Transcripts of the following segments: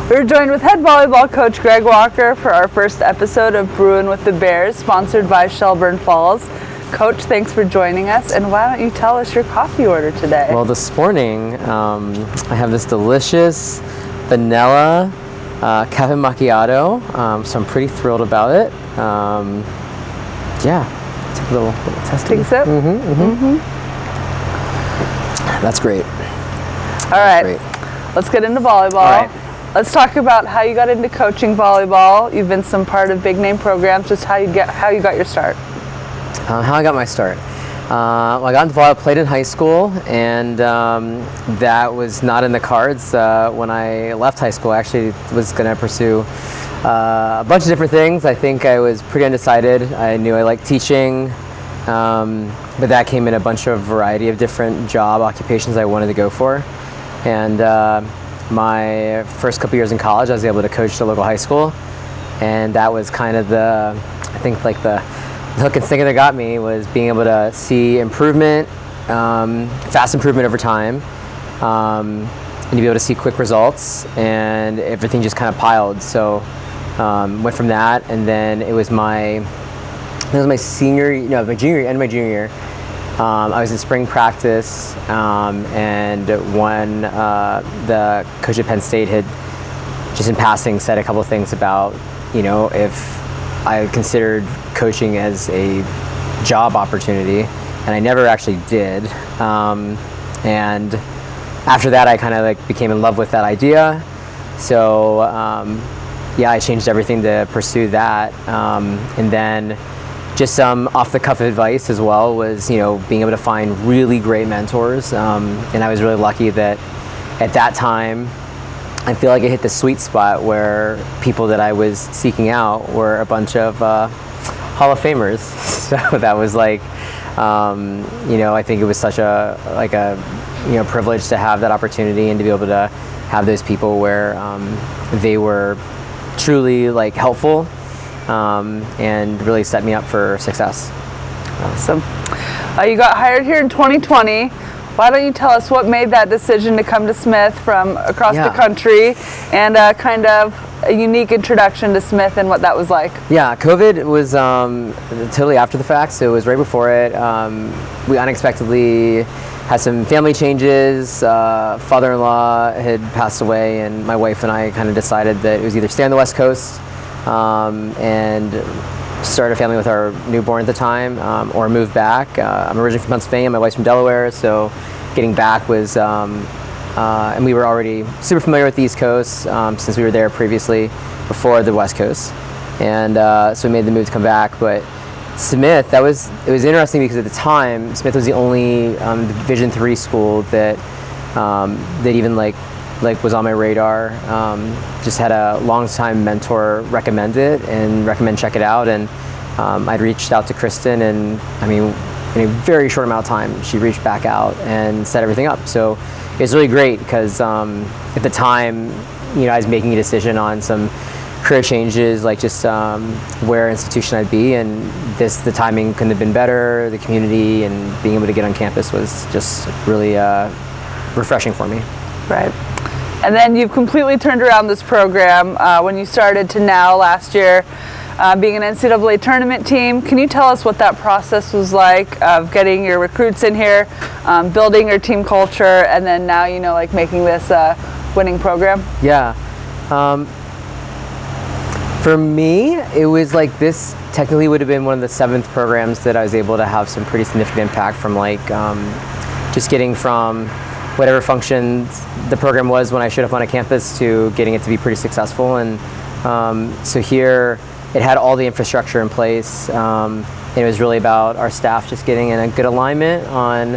We're joined with head volleyball coach Greg Walker for our first episode of Brewin' with the Bears, sponsored by Shelburne Falls. Coach, thanks for joining us, and why don't you tell us your coffee order today? Well, this morning I have this delicious vanilla cafe macchiato, so I'm pretty thrilled about it. Yeah, take a little test. Take a sip? That's great. All right, let's get into volleyball. All right. Let's talk about how you got into coaching volleyball. You've been some part of big name programs. Just how you got your start. How I got my start. Well, I got into volleyball, played in high school, and that was not in the cards when I left high school. I actually was going to pursue a bunch of different things. I think I was pretty undecided. I knew I liked teaching, but that came in a bunch of variety of different job occupations I wanted to go for. And my first couple years in college, I was able to coach the local high school, and that was kind of the hook and sinker that got me, was being able to see improvement, fast improvement over time, and to be able to see quick results, and everything just kind of piled. So went from that, and then it was my junior year. I was in spring practice, and when the coach at Penn State had just in passing said a couple of things about, if I considered coaching as a job opportunity, and I never actually did. And after that, I kind of became in love with that idea. So I changed everything to pursue that, and then just some off-the-cuff advice as well was, being able to find really great mentors. And I was really lucky that at that time, I feel like I hit the sweet spot where people that I was seeking out were a bunch of Hall of Famers. So that was I think it was such a privilege to have that opportunity and to be able to have those people where they were truly helpful. And really set me up for success. Awesome. You got hired here in 2020. Why don't you tell us what made that decision to come to Smith from across the country, and kind of a unique introduction to Smith and what that was like? Yeah, COVID was totally after the fact, so it was right before it. We unexpectedly had some family changes. Father-in-law had passed away, and my wife and I kind of decided that it was either stay on the West Coast and start a family with our newborn at the time, or move back. I'm originally from Pennsylvania, my wife's from Delaware, so getting back was, and we were already super familiar with the East Coast since we were there previously before the West Coast. And so we made the move to come back. But Smith, it was interesting because at the time, Smith was the only Division III school that even was on my radar. Just had a long-time mentor recommend it and recommend check it out, and I'd reached out to Kristen, and in a very short amount of time she reached back out and set everything up. So it was really great because at the time, I was making a decision on some career changes, just where institution I'd be, and the timing couldn't have been better. The community and being able to get on campus was just really refreshing for me. Right. And then you've completely turned around this program when you started to now last year being an NCAA tournament team. Can you tell us what that process was like of getting your recruits in here, building your team culture, and then now, making this winning program? Yeah. For me, it was this technically would have been one of the 7th programs that I was able to have some pretty significant impact from, just getting from whatever functions the program was when I showed up on a campus to getting it to be pretty successful. And so here it had all the infrastructure in place, and it was really about our staff just getting in a good alignment on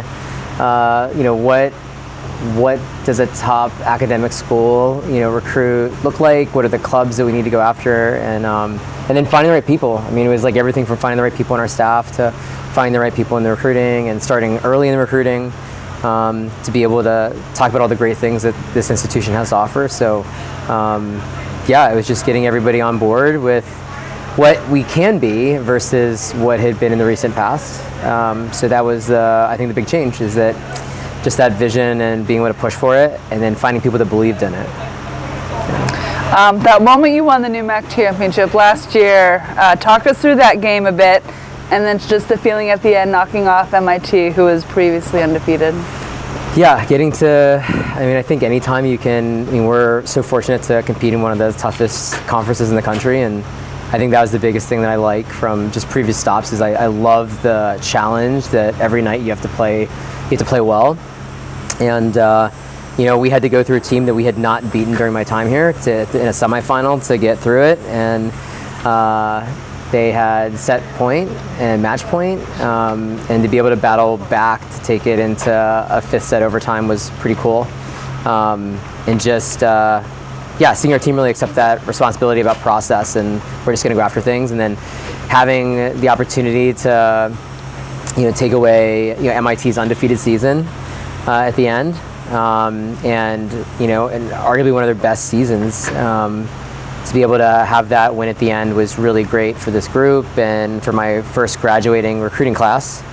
what does a top academic school recruit look like, what are the clubs that we need to go after, and then finding the right people. It was everything from finding the right people in our staff to finding the right people in the recruiting, and starting early in the recruiting to be able to talk about all the great things that this institution has to offer. So it was just getting everybody on board with what we can be versus what had been in the recent past. So that was, I think, the big change, is that just that vision and being able to push for it, and then finding people that believed in it. That moment you won the New Mac Championship last year, talk us through that game a bit, and then just the feeling at the end knocking off MIT, who was previously undefeated. Yeah, I think anytime you can, we're so fortunate to compete in one of the toughest conferences in the country, and I think that was the biggest thing that I like from just previous stops is I love the challenge that every night you have to play well. And we had to go through a team that we had not beaten during my time here in a semifinal to get through it, and they had set point and match point, and to be able to battle back to take it into a fifth set overtime was pretty cool. And just seeing our team really accept that responsibility about process, and we're just going to go after things, and then having the opportunity to take away MIT's undefeated season at the end, and arguably one of their best seasons. To be able to have that win at the end was really great for this group and for my first graduating recruiting class.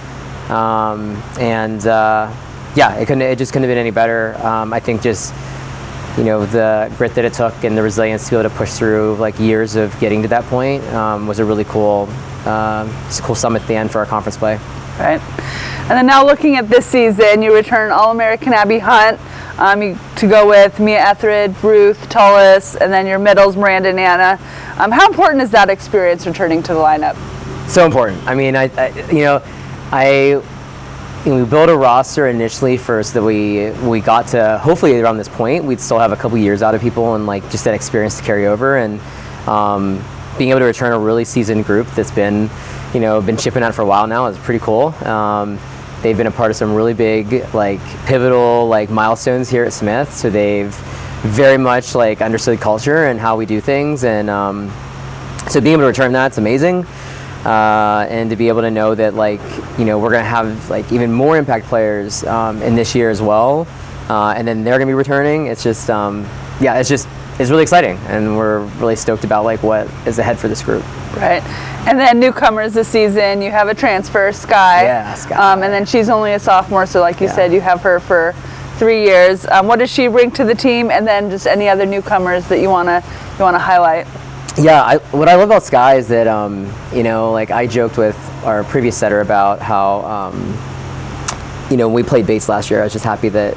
It just couldn't have been any better. I think just the grit that it took and the resilience to be able to push through like years of getting to that point was a really cool summit at the end for our conference play. Right. And then now looking at this season, you return All-American Abby Hunt to go with Mia Etheridge, Ruth Tullis, and then your middles, Miranda and Anna. How important is that experience returning to the lineup? So important. I mean, we built a roster initially first that we got to hopefully around this point we'd still have a couple years out of people and like just that experience to carry over, and being able to return a really seasoned group that's been chipping out for a while now is pretty cool. They've been a part of some really big, like pivotal, like milestones here at Smith. So they've very much like understood culture and how we do things, and so being able to return that's amazing. And to be able to know that we're gonna have like even more impact players in this year as well, and then they're gonna be returning. It's just it's really exciting, and we're really stoked about like what is ahead for this group. Right. And then newcomers this season, you have a transfer, Sky. Yeah, Sky. And then she's only a sophomore, so like you said, you have her for 3 years. What does she bring to the team? And then just any other newcomers that you wanna highlight? Yeah, what I love about Sky is that I joked with our previous setter about how when we played Bates last year, I was just happy that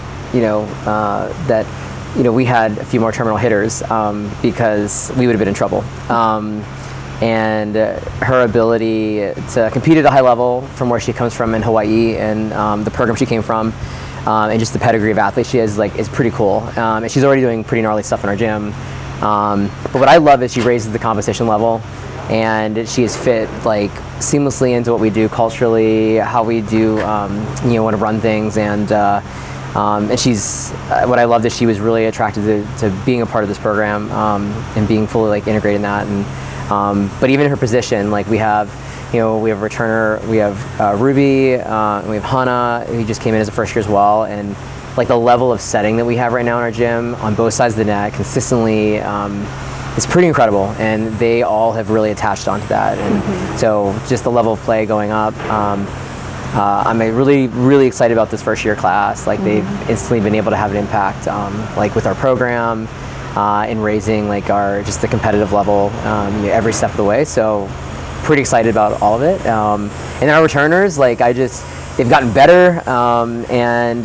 we had a few more terminal hitters because we would have been in trouble. And her ability to compete at a high level from where she comes from in Hawaii and the program she came from, and just the pedigree of athletes she has is pretty cool. And she's already doing pretty gnarly stuff in our gym. But what I love is she raises the competition level, and she is fit like seamlessly into what we do culturally, how we do want to run things, and she's what I loved is she was really attracted to being a part of this program and being fully like integrated in that. And but even in her position, like we have a returner, we have Ruby, and we have Hannah, who just came in as a first year as well, and like the level of setting that we have right now in our gym on both sides of the net consistently is pretty incredible, and they all have really attached onto that. And so just the level of play going up. I'm really, really excited about this first year class. Like they've instantly been able to have an impact like with our program in raising like just the competitive level every step of the way. So pretty excited about all of it. And our returners, they've gotten better, and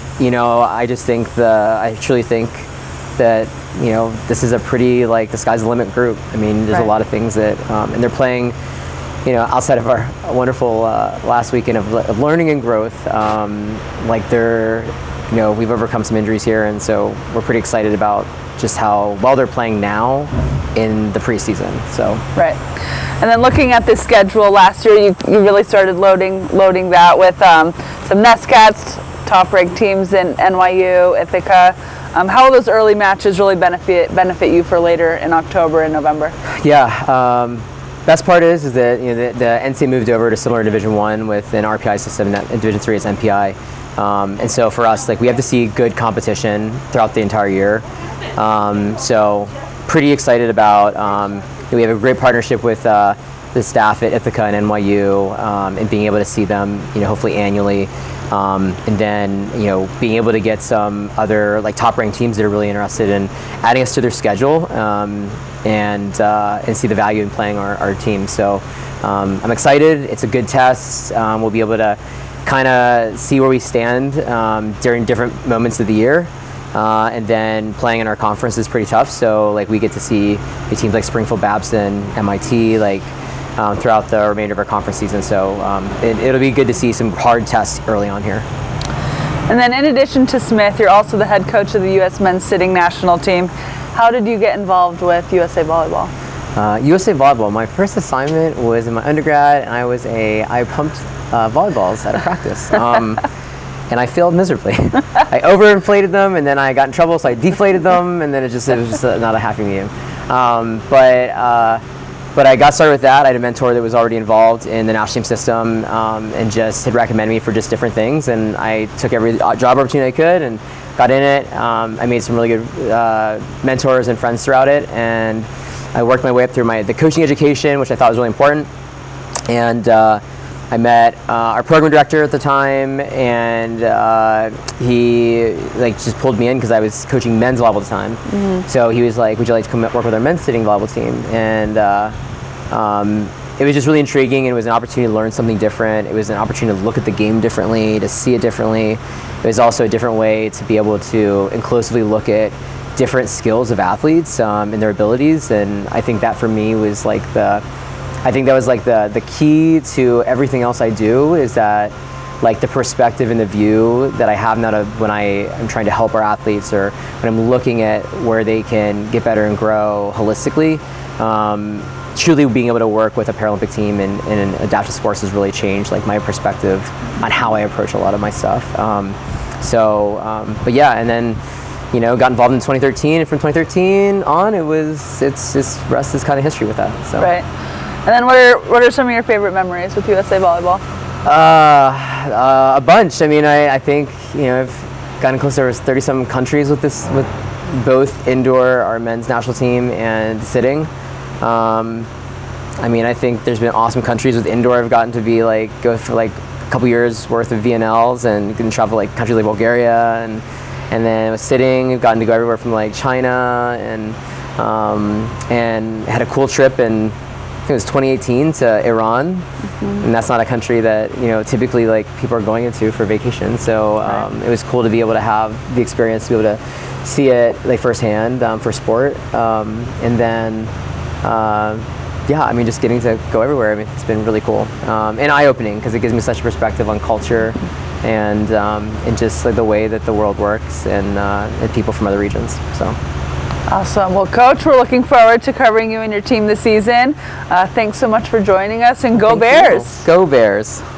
I truly think that this is a pretty the sky's the limit group. I mean, there's a lot of things that and they're playing outside of our wonderful last weekend of learning and growth. We've overcome some injuries here, and so we're pretty excited about just how well they're playing now in the preseason. So right. And then looking at the schedule, last year you really started loading that with some NESCATs, top-ranked teams in NYU, Ithaca. How will those early matches really benefit you for later in October and November? Yeah, best part is that the NCAA moved over to similar Division I with an RPI system, and Division III is MPI. And so for us, we have to see good competition throughout the entire year. So pretty excited about. We have a great partnership with the staff at Ithaca and NYU, and being able to see them, hopefully annually, And then, being able to get some other like top-ranked teams that are really interested in adding us to their schedule, and see the value in playing our team. So I'm excited. It's a good test. We'll be able to kind of see where we stand during different moments of the year. And then playing in our conference is pretty tough. So like we get to see the teams like Springfield Babson, MIT, throughout the remainder of our conference season. So it'll be good to see some hard tests early on here. And then in addition to Smith, you're also the head coach of the U.S. men's sitting national team. How did you get involved with USA Volleyball? USA Volleyball, my first assignment was in my undergrad, and I pumped volleyballs at a practice. And I failed miserably. I overinflated them, and then I got in trouble, so I deflated them, and then it was just not a happy medium. But I got started with that. I had a mentor that was already involved in the national team system, and just had recommended me for just different things. And I took every job opportunity I could and got in it. I made some really good mentors and friends throughout it, and I worked my way up through the coaching education, which I thought was really important. And I met our program director at the time, and he just pulled me in because I was coaching men's volleyball at the time. Mm-hmm. So he was like, "Would you like to come work with our men's sitting volleyball team?" And it was just really intriguing, and it was an opportunity to learn something different. It was an opportunity to look at the game differently, to see it differently. It was also a different way to be able to inclusively look at different skills of athletes and their abilities. And I think that for me was the key to everything else I do, is that the perspective and the view that I have now when I am trying to help our athletes, or when I'm looking at where they can get better and grow holistically. Truly being able to work with a Paralympic team and adaptive sports has really changed my perspective on how I approach a lot of my stuff. But yeah, and then got involved in 2013, and from 2013 on, it's rest is kind of history with that. So. Right. And then what are some of your favorite memories with USA Volleyball? A bunch. I mean, I think I've gotten close to 30-some countries with both indoor, our men's national team, and sitting. I think there's been awesome countries with indoor. I've gotten to be go for a couple years worth of VNLs and can travel countries like Bulgaria, and then with sitting, I've gotten to go everywhere from China, and had a cool trip in, I think it was 2018, to Iran. Mm-hmm. And that's not a country that typically people are going into for vacation. So It was cool to be able to have the experience, to be able to see it firsthand for sport, and then. Just getting to go everywhere. It's been really cool and eye-opening, because it gives me such a perspective on culture and just the way that the world works, and people from other regions. So. Awesome. Well, Coach, we're looking forward to covering you and your team this season. Thanks so much for joining us, and go Bears! Go Bears!